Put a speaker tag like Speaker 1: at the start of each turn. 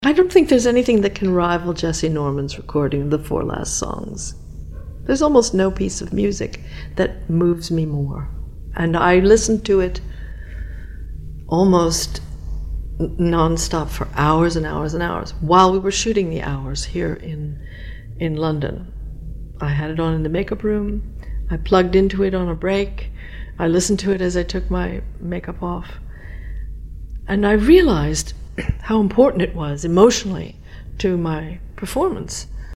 Speaker 1: I don't think there's anything that can rival Jesse Norman's recording of the four last songs. There's almost no piece of music that moves me more. And I listened to it almost non-stop for hours and hours and hours while we were shooting the hours here in London. I had it on in the makeup room. I plugged into it on a break. I listened to it as I took my makeup off. And I realized how important it was emotionally to my performance.